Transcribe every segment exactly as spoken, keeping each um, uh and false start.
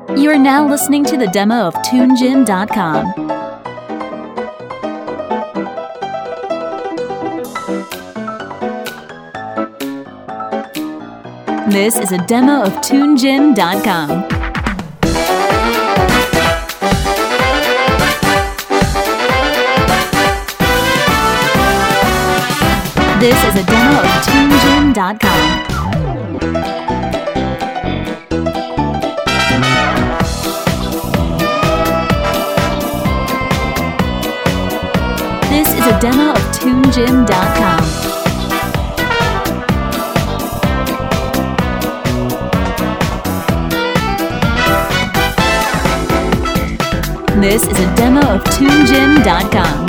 You are now listening to the demo of Tune Gym dot com. This is a demo of Tune Gym dot com. This is a demo of Tune Gym dot com. This is a demo of Tune Gym dot com. This is a demo of Tune Gym dot com.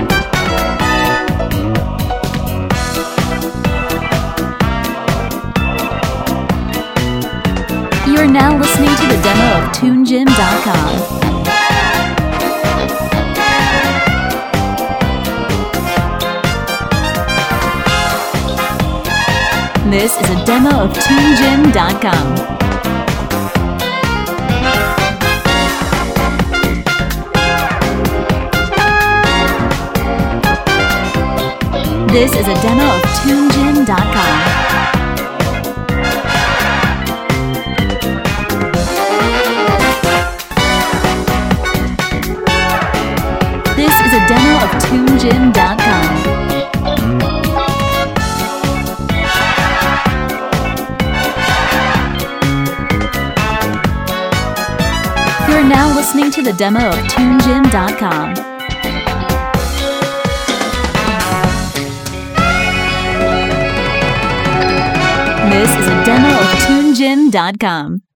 You are now listening to the demo of Tune Gym dot com. This is a demo of Tune Gym dot com. This is a demo of Tune Gym dot com. This is a demo of Tune Gym dot com. You are now listening to the demo of Tune Gym dot com. This is a demo of Tune Gym dot com.